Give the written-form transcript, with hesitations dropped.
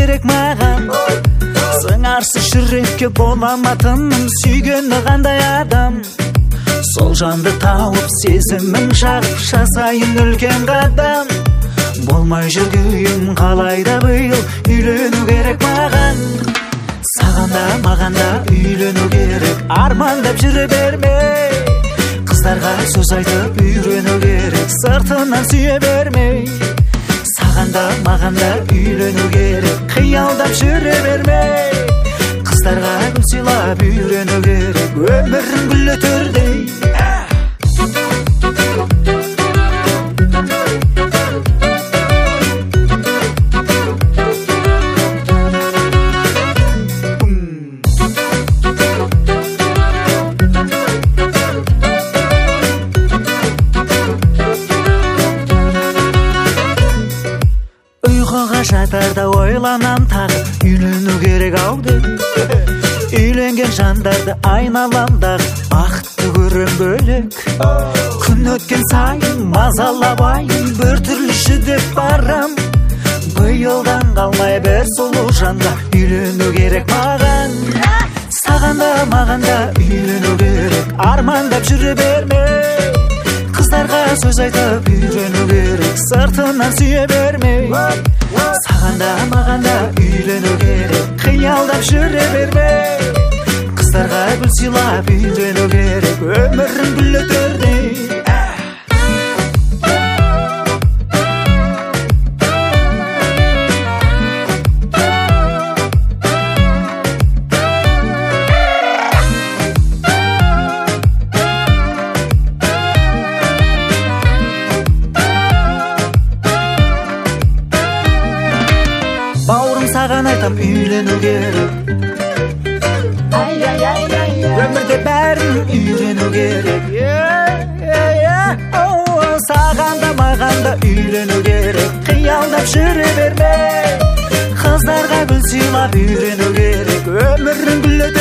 керек маған. Сыңарсыз жүрекке боламатыным, сүйгені қандай адам. Сол жанды тауып сезімім жағып, жасайын үлкен қадам. Болмай жүргейім қалайда биыл, үйлену керек маған. Саған да маған да үйлену керек, армандап жүре бермей. Қыздарға сөз айтып үйрену керек, сыртынан сүйе бермей. Саған да маған да үйлену керек, қиялдап жүре бермей. Қыздарға гүл сыйлап үйрену керек, өмірін гүл өтірдей. Ұйқыға жатарда ойланам тағы, үйлену керек ауды. Үйленген жандарды айналамдағы бақытты көрем бөлек. Күн өткен сайын мазалабайын, бір түрлі жүдеп барам. Биылдан қалмай бір сұлу жанға үйлену керек маған. Саған да маған да үйлену керек, армандап жүре бермей. Қыздарға сөз айтып үйрену керек, сыртынан сүйе бермей. Саған да маған да үйлену керек, қиялдап жүре бермей. Қыздарға гүл сыйлап үйрену керек, өмірін гүл өтірдей. Бауырым саған айтам үйлену керек, өмірде бәрін үйрену керек. Саған да маған да үйлену керек, қиялдап жүре бермей. Қыздарға гүл сыйлап үйрену керек, өмірін гүл